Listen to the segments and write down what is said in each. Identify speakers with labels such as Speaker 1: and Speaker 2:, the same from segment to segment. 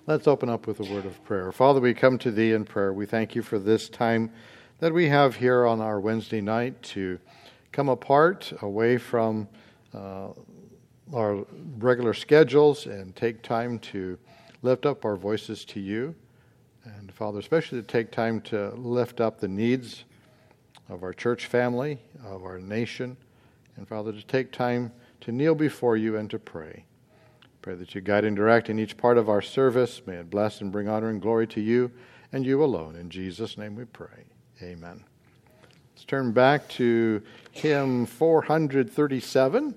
Speaker 1: Let's open up with a word of prayer. Father, we come to Thee in prayer. We thank You for this time that we have here on our Wednesday night to come apart, away from our regular schedules, and take time to lift up our voices to You. And Father, especially to take time to lift up the needs of our church family, of our nation. And Father, to take time to kneel before You and to pray. Pray that You guide and direct in each part of our service. May it bless and bring honor and glory to You and You alone. In Jesus' name we pray. Amen. Let's turn back to hymn 437.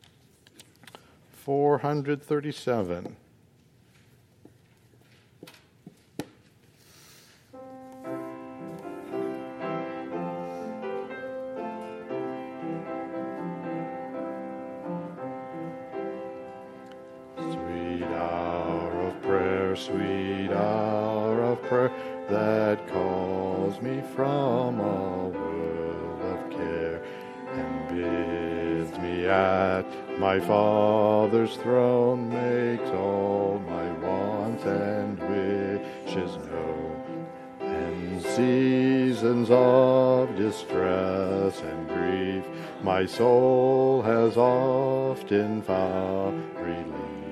Speaker 1: 437.
Speaker 2: Sweet hour of prayer that calls me from a world of care and bids me at my Father's throne, makes all my wants and wishes known, and seasons of distress and grief my soul has often found relief.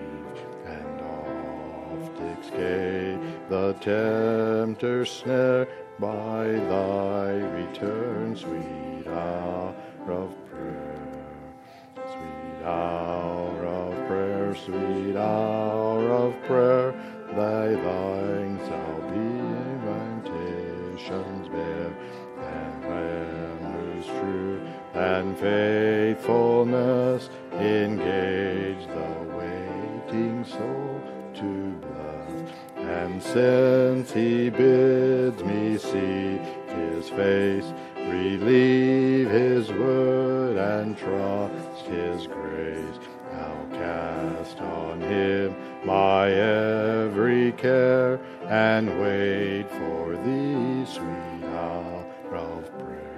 Speaker 2: Escape the tempter's snare by Thy return, sweet hour of prayer. Sweet hour of prayer, sweet hour of prayer, Thy thine shall be invitations bear, and Lamb whose truth and faithfulness engage the waiting soul to bless. And since He bids me see His face, relieve His word and trust His grace, I'll cast on Him my every care and wait for Thee, sweet hour of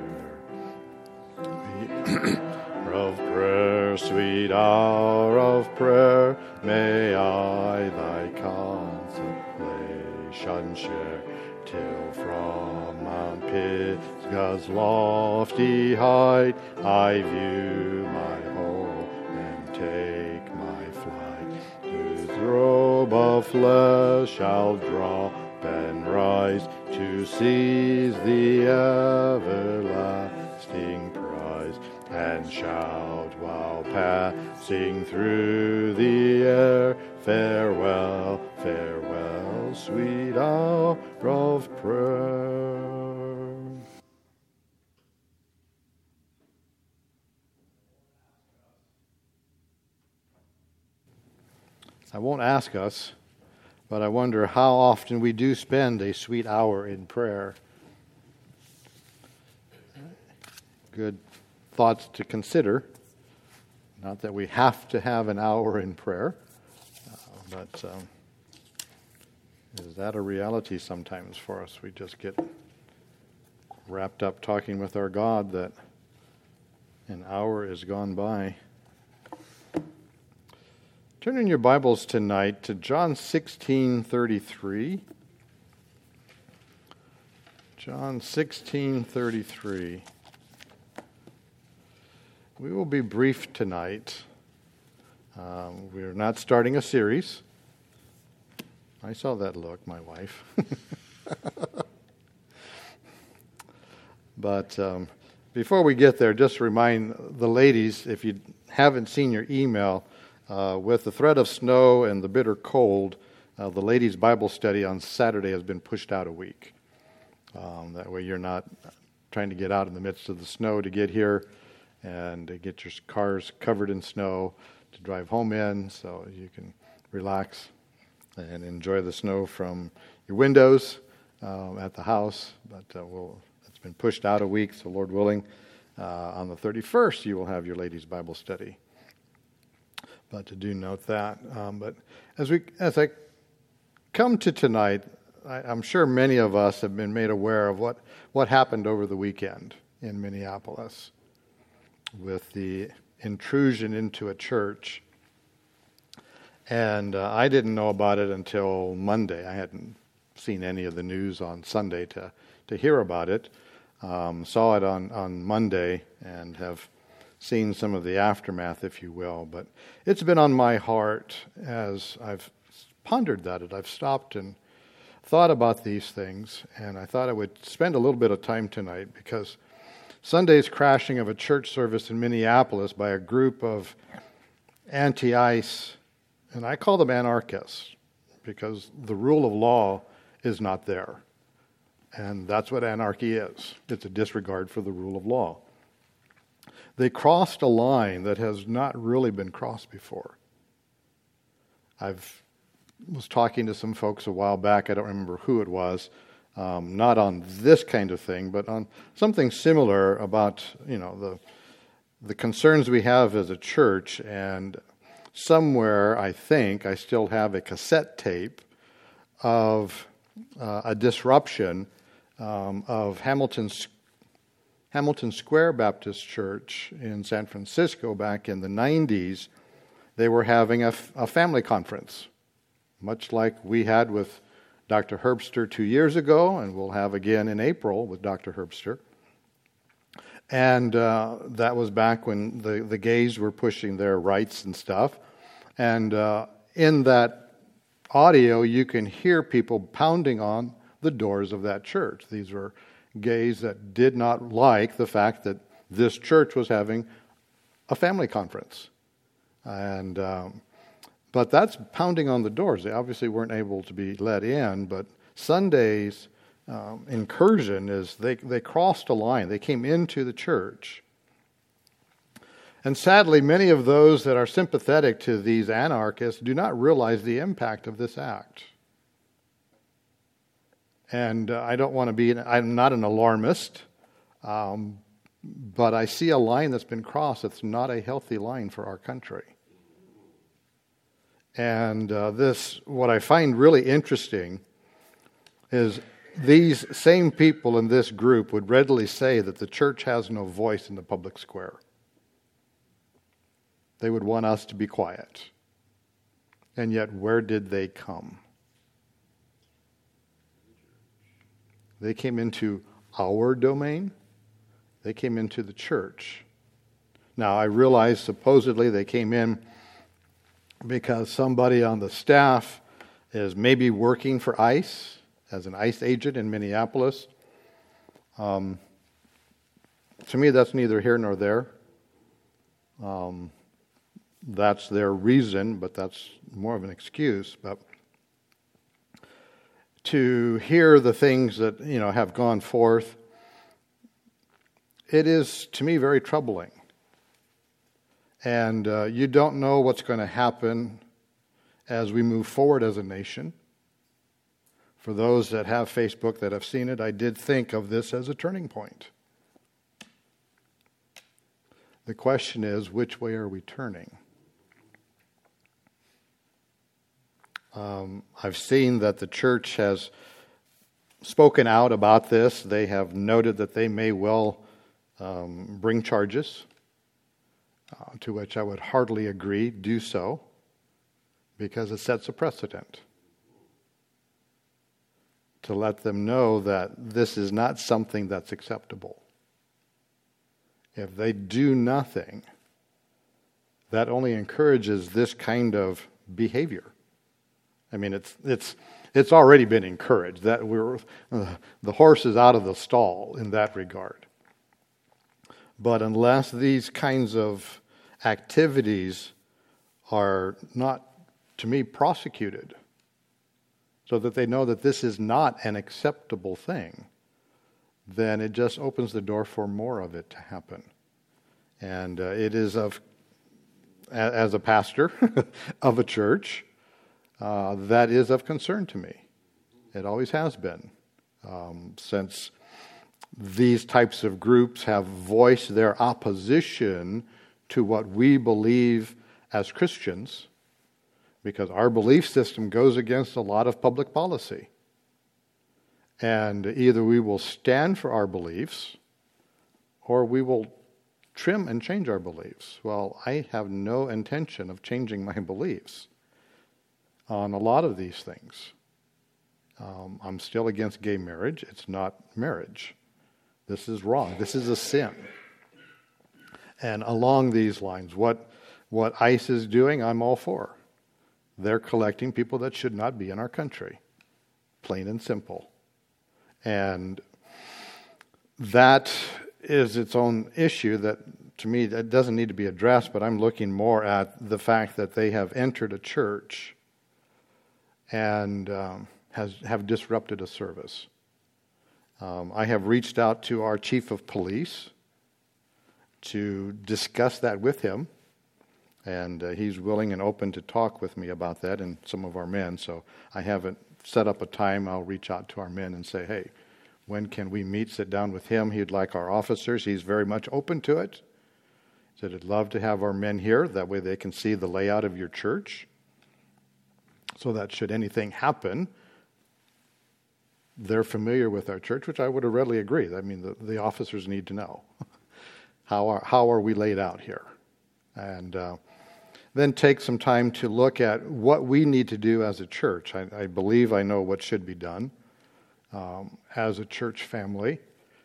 Speaker 2: prayer. Of prayer, sweet hour of prayer, may I Thy consolation share, till from Mount Pisgah's lofty height I view my home and take my flight. Whose robe of flesh shall drop and rise to seize the everlasting prize, and shout while passing through the air, farewell, farewell, sweet hour of prayer.
Speaker 1: I won't ask us, but I wonder how often we do spend a sweet hour in prayer. Good thoughts to consider. Not that we have to have an hour in prayer, but is that a reality sometimes for us? We just get wrapped up talking with our God that an hour is gone by. Turn in your Bibles tonight to John 16:33. John 16:33. We will be brief tonight. We're not starting a series. I saw that look, my wife. But before we get there, just remind the ladies, if you haven't seen your email, with the threat of snow and the bitter cold, the ladies' Bible study on Saturday has been pushed out a week. That way you're not trying to get out in the midst of the snow to get here and to get your cars covered in snow to drive home in, so you can relax and enjoy the snow from your windows at the house. But it's been pushed out a week, so Lord willing, on the 31st you will have your ladies' Bible study. But to do note that. But as I come to tonight, I'm sure many of us have been made aware of what happened over the weekend in Minneapolis with the intrusion into a church And I didn't know about it until Monday. I hadn't seen any of the news on Sunday to hear about it. Saw it on Monday and have seen some of the aftermath, if you will. But it's been on my heart as I've pondered that. I've stopped and thought about these things, and I thought I would spend a little bit of time tonight because Sunday's crashing of a church service in Minneapolis by a group of anti-ICE, and I call them anarchists because the rule of law is not there. And that's what anarchy is. It's a disregard for the rule of law. They crossed a line that has not really been crossed before. Was talking to some folks a while back, I don't remember who it was, not on this kind of thing, but on something similar about, the concerns we have as a church. And somewhere, I think, I still have a cassette tape of a disruption of Hamilton Square Baptist Church in San Francisco back in the 90s. They were having a family conference, much like we had with Dr. Herbster 2 years ago, and we'll have again in April with Dr. Herbster. And that was back when the gays were pushing their rights and stuff. And in that audio, you can hear people pounding on the doors of that church. These were gays that did not like the fact that this church was having a family conference. And but that's pounding on the doors. They obviously weren't able to be let in, but Sunday's incursion is they crossed a line. They came into the church. And sadly, many of those that are sympathetic to these anarchists do not realize the impact of this act. And I'm not an alarmist, but I see a line that's been crossed that's not a healthy line for our country. And what I find really interesting is these same people in this group would readily say that the church has no voice in the public square. They would want us to be quiet. And yet, where did they come? They came into our domain. They came into the church. Now, I realize supposedly they came in because somebody on the staff is maybe working for ICE as an ICE agent in Minneapolis. To me, that's neither here nor there. That's their reason, but that's more of an excuse. But to hear the things that have gone forth, it is to me very troubling. And you don't know what's going to happen as we move forward as a nation. For those that have Facebook that have seen it, I did think of this as a turning point. The question is, which way are we turning? I've seen that the church has spoken out about this. They have noted that they may well bring charges, to which I would heartily agree, do so, because it sets a precedent to let them know that this is not something that's acceptable. If they do nothing, that only encourages this kind of behavior. I mean, it's already been encouraged. That the horse is out of the stall in that regard. But unless these kinds of activities are not, to me, prosecuted, so that they know that this is not an acceptable thing, then it just opens the door for more of it to happen. And it is as a pastor of a church, that is of concern to me. It always has been, since these types of groups have voiced their opposition to what we believe as Christians, because our belief system goes against a lot of public policy. And either we will stand for our beliefs, or we will trim and change our beliefs. Well, I have no intention of changing my beliefs. on a lot of these things. I'm still against gay marriage. It's not marriage. This is wrong. This is a sin. And along these lines, what ICE is doing, I'm all for. They're collecting people that should not be in our country. Plain and simple. And that is its own issue that, to me, that doesn't need to be addressed, but I'm looking more at the fact that they have entered a church and have disrupted a service. I have reached out to our chief of police to discuss that with him, and he's willing and open to talk with me about that and some of our men. So I haven't set up a time. I'll reach out to our men and say, hey, when can we meet, sit down with him? He'd like our officers. He's very much open to it. He said, I'd love to have our men here. That way they can see the layout of your church, so that should anything happen, they're familiar with our church, which I would have readily agree. I mean, the officers need to know. How are we laid out here? And then take some time to look at what we need to do as a church. I believe I know what should be done as a church family.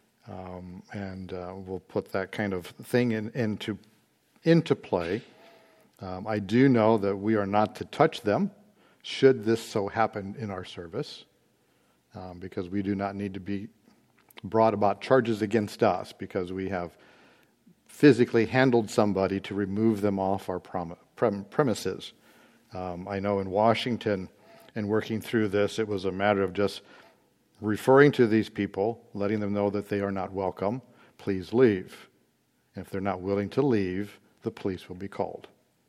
Speaker 1: And we'll put that kind of thing into play. I do know that we are not to touch them, should this so happen in our service, because we do not need to be brought about charges against us because we have physically handled somebody to remove them off our premises. I know in Washington, and working through this, it was a matter of just referring to these people, letting them know that they are not welcome, please leave. And if they're not willing to leave, the police will be called.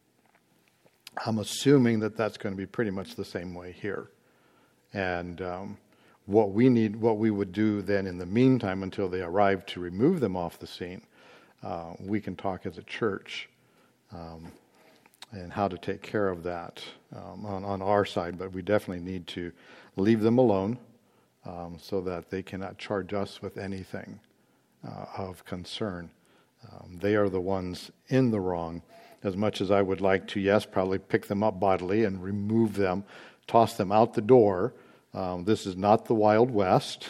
Speaker 1: I'm assuming that that's going to be pretty much the same way here. And what we would do then in the meantime until they arrive to remove them off the scene, we can talk as a church and how to take care of that on our side. But we definitely need to leave them alone so that they cannot charge us with anything of concern. They are the ones in the wrong. As much as I would like to, yes, probably pick them up bodily and remove them, toss them out the door. This is not the Wild West.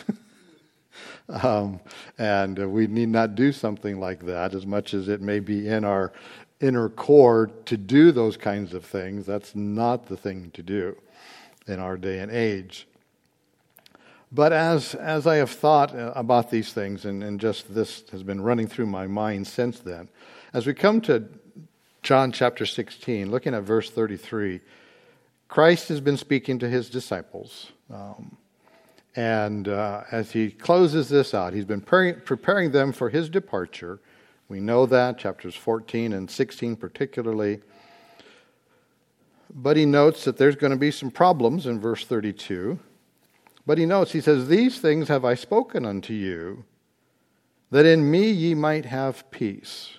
Speaker 1: And we need not do something like that, as much as it may be in our inner core to do those kinds of things. That's not the thing to do in our day and age. But as I have thought about these things, and just this has been running through my mind since then, as we come to John chapter 16, looking at verse 33, Christ has been speaking to his disciples. And as he closes this out, he's been preparing them for his departure. We know that, chapters 14 and 16 particularly. But he notes that there's going to be some problems in verse 32. But he says, these things have I spoken unto you, that in me ye might have peace.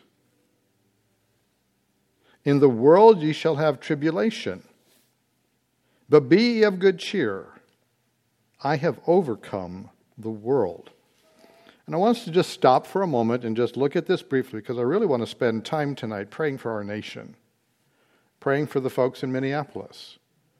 Speaker 1: In the world ye shall have tribulation. But be ye of good cheer. I have overcome the world. And I want us to just stop for a moment and just look at this briefly, because I really want to spend time tonight praying for our nation, praying for the folks in Minneapolis.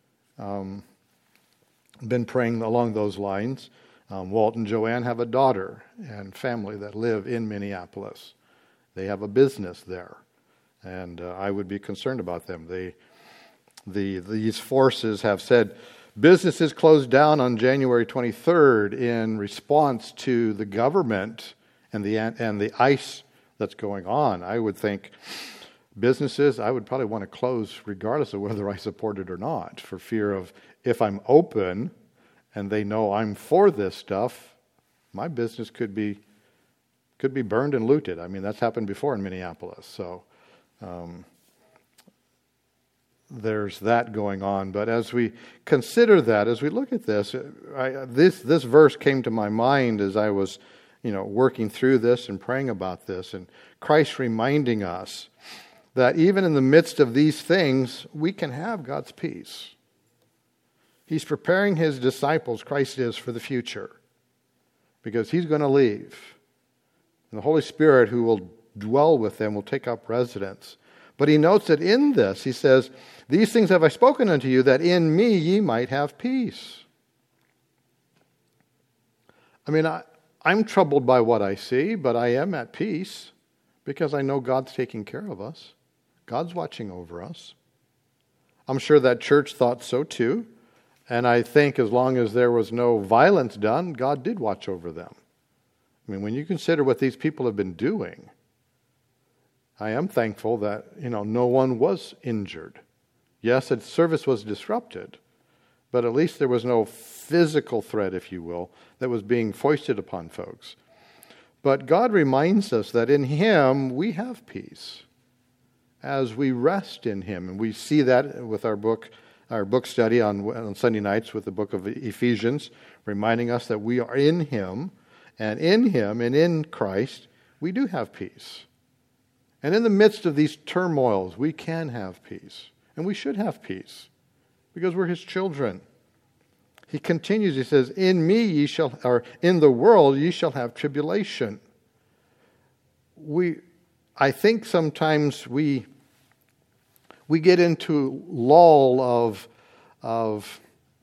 Speaker 1: Been praying along those lines. Walt and Joanne have a daughter and family that live in Minneapolis. They have a business there, and I would be concerned about them. These forces have said businesses closed down on January 23rd in response to the government and the ICE that's going on. I would think businesses, I would probably want to close regardless of whether I support it or not, for fear of, if I'm open and they know I'm for this stuff, my business could be burned and looted. I mean, that's happened before in Minneapolis. So there's that going on. But as we consider that, as we look at this, this verse came to my mind as I was, working through this and praying about this, and Christ reminding us that even in the midst of these things, we can have God's peace. He's preparing his disciples, Christ is, for the future, because he's going to leave. And the Holy Spirit, who will dwell with them, will take up residence. But he notes that in this, he says, these things have I spoken unto you, that in me ye might have peace. I mean, I'm troubled by what I see, but I am at peace because I know God's taking care of us. God's watching over us. I'm sure that church thought so too. And I think as long as there was no violence done, God did watch over them. I mean, when you consider what these people have been doing, I am thankful that, no one was injured. Yes, its service was disrupted, but at least there was no physical threat, if you will, that was being foisted upon folks. But God reminds us that in Him we have peace as we rest in Him. And we see that with our book study on Sunday nights with the book of Ephesians, reminding us that we are in Him, and in Christ, we do have peace. And in the midst of these turmoils, we can have peace. And we should have peace because we're His children. He continues, he says, in the world ye shall have tribulation. I think sometimes we get into lull of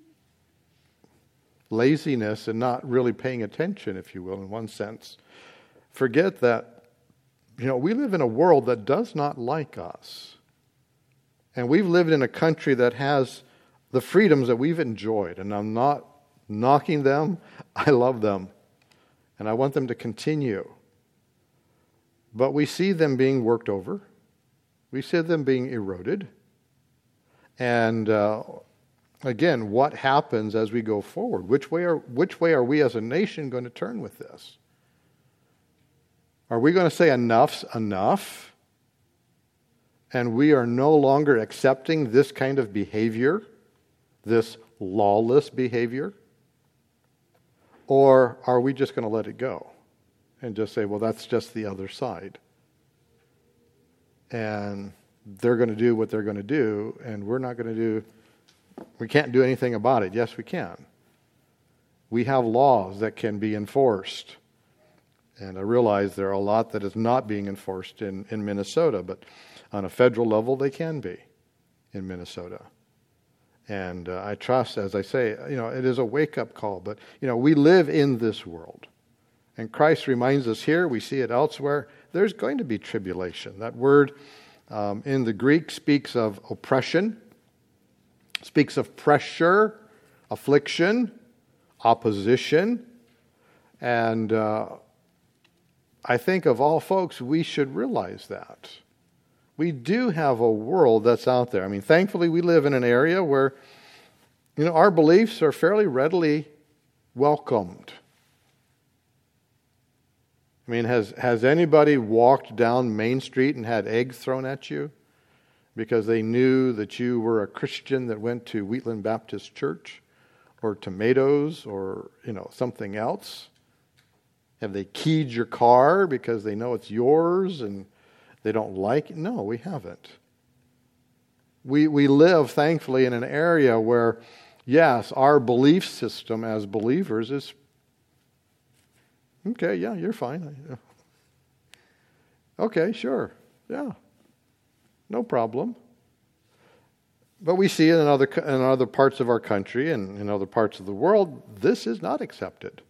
Speaker 1: laziness and not really paying attention, if you will, in one sense. Forget that, we live in a world that does not like us. And we've lived in a country that has the freedoms that we've enjoyed. And I'm not knocking them. I love them. And I want them to continue. But we see them being worked over. We see them being eroded. And again, what happens as we go forward? Which way are we as a nation going to turn with this? Are we going to say enough's enough? And we are no longer accepting this kind of behavior, this lawless behavior? Or are we just going to let it go and just say, well, that's just the other side? And they're going to do what they're going to do, and we can't do anything about it. Yes, we can. We have laws that can be enforced. And I realize there are a lot that is not being enforced in Minnesota, but on a federal level, they can be in Minnesota. And I trust, as I say, it is a wake-up call. But, we live in this world. And Christ reminds us here, we see it elsewhere, there's going to be tribulation. That word in the Greek speaks of oppression, speaks of pressure, affliction, opposition. And I think of all folks, we should realize that. We do have a world that's out there. I mean, thankfully, we live in an area where, our beliefs are fairly readily welcomed. I mean, has anybody walked down Main Street and had eggs thrown at you because they knew that you were a Christian that went to Wheatland Baptist Church, or tomatoes, or, something else? Have they keyed your car because they know it's yours and they don't like it? No, we haven't. We live, thankfully, in an area where, yes, our belief system as believers is, okay, yeah, you're fine. Okay, sure, yeah, no problem. But we see in other parts of our country and in other parts of the world, this is not accepted.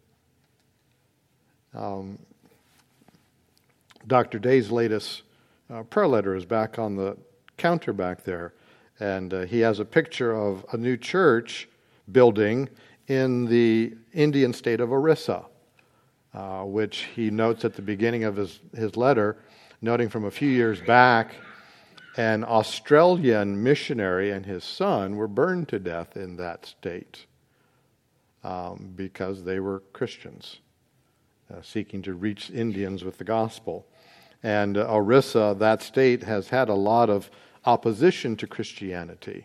Speaker 1: Dr. Day's latest prayer letter is back on the counter back there, and he has a picture of a new church building in the Indian state of Orissa, which he notes at the beginning of his letter, noting from a few years back, an Australian missionary and his son were burned to death in that state because they were Christians. Seeking to reach Indians with the gospel. And Orissa, that state, has had a lot of opposition to Christianity.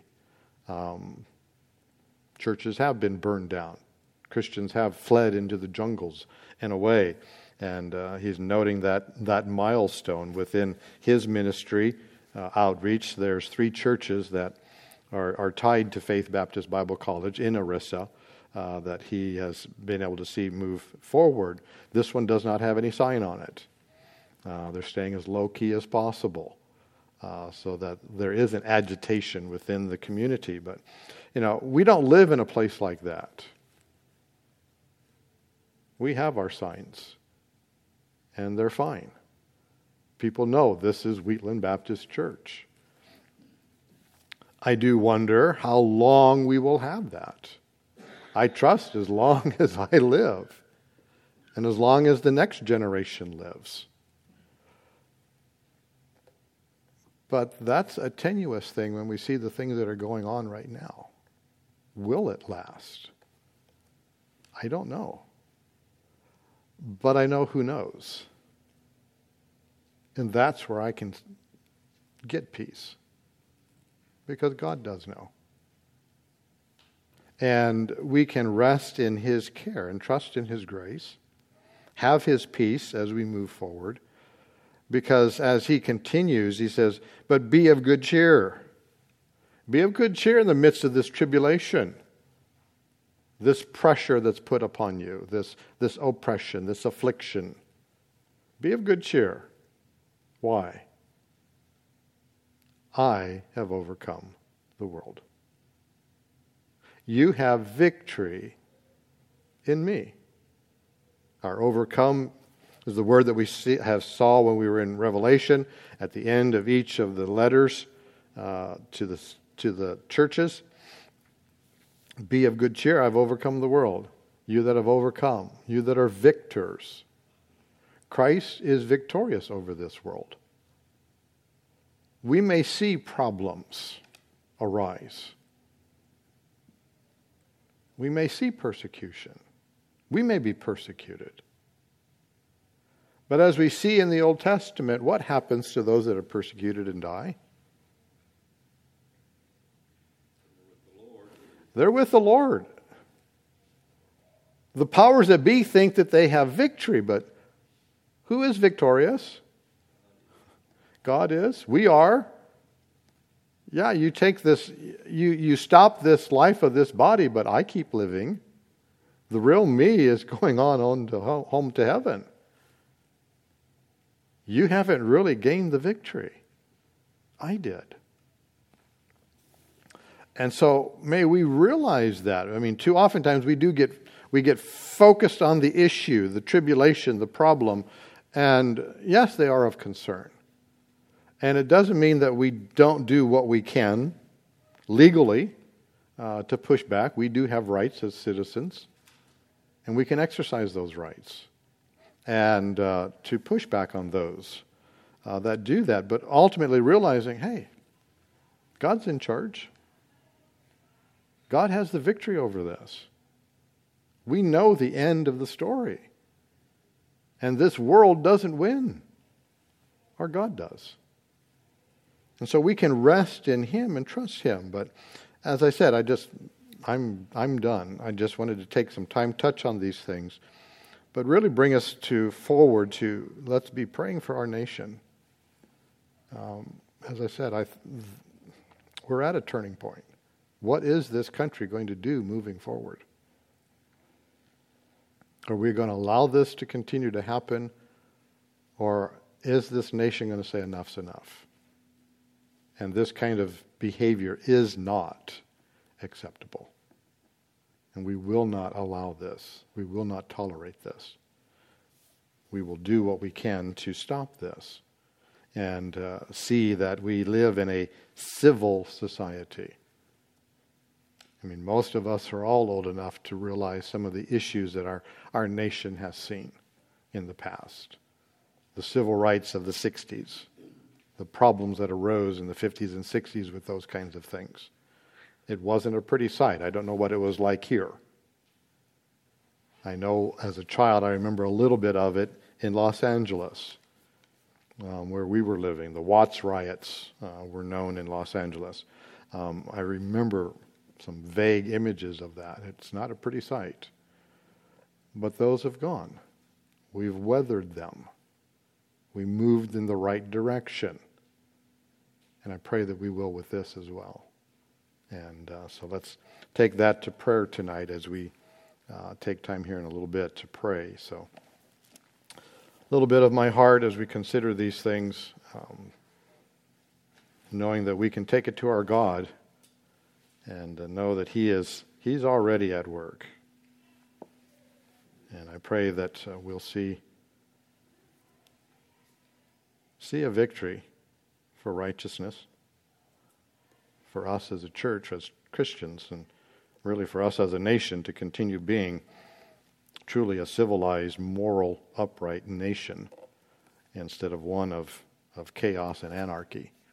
Speaker 1: Churches have been burned down. Christians have fled into the jungles and away. And he's noting that milestone within his ministry outreach. There's 3 churches that are tied to Faith Baptist Bible College in Orissa. That he has been able to see move forward. This one does not have any sign on it. They're staying as low-key as possible. so that there is an agitation within the community. But, we don't live in a place like that. We have our signs, and they're fine. People know this is Wheatland Baptist Church. I do wonder how long we will have that. I trust as long as I live, and as long as the next generation lives. But that's a tenuous thing when we see the things that are going on right now. Will it last? I don't know. But I know who knows. And that's where I can get peace. Because God does know. And we can rest in His care and trust in His grace. Have His peace as we move forward. Because as He continues, He says, but be of good cheer. Be of good cheer in the midst of this tribulation. This pressure that's put upon you. This oppression, this affliction. Be of good cheer. Why? I have overcome the world. You have victory in me. Our overcome is the word that we saw when we were in Revelation at the end of each of the letters to the churches. Be of good cheer, I've overcome the world. You that have overcome, you that are victors. Christ is victorious over this world. We may see problems arise. We may see persecution. We may be persecuted. But as we see in the Old Testament, what happens to those that are persecuted and die? They're with the Lord. The powers that be think that they have victory, but who is victorious? God is. We are. Yeah, you take this, you stop this life of this body, but I keep living. The real me is going on to home to heaven. You haven't really gained the victory. I did. And so may we realize that. I mean, too oftentimes we get focused on the issue, the tribulation, the problem, and yes, they are of concern. And it doesn't mean that we don't do what we can legally to push back. We do have rights as citizens, and we can exercise those rights and to push back on those that do that. But ultimately realizing, hey, God's in charge. God has the victory over this. We know the end of the story. And this world doesn't win. Our God does. And so we can rest in Him and trust Him. But as I said, I'm done. I just wanted to take some time, touch on these things, but really bring us forward to let's be praying for our nation. As I said, we're at a turning point. What is this country going to do moving forward? Are we going to allow this to continue to happen? Or is this nation going to say enough's enough? And this kind of behavior is not acceptable. And we will not allow this. We will not tolerate this. We will do what we can to stop this and see that we live in a civil society. I mean, most of us are all old enough to realize some of the issues that our nation has seen in the past. The civil rights of the 60s, the problems that arose in the 50s and 60s with those kinds of things. It wasn't a pretty sight. I don't know what it was like here. I know as a child, I remember a little bit of it in Los Angeles, where we were living. The Watts riots were known in Los Angeles. I remember some vague images of that. It's not a pretty sight. But those have gone. We've weathered them. We moved in the right direction. And I pray that we will with this as well. And so let's take that to prayer tonight as we take time here in a little bit to pray. So a little bit of my heart as we consider these things. knowing that we can take it to our God and know that He's already at work. And I pray that we'll see a victory for righteousness, for us as a church, as Christians, and really for us as a nation to continue being truly a civilized, moral, upright nation instead of one of chaos and anarchy.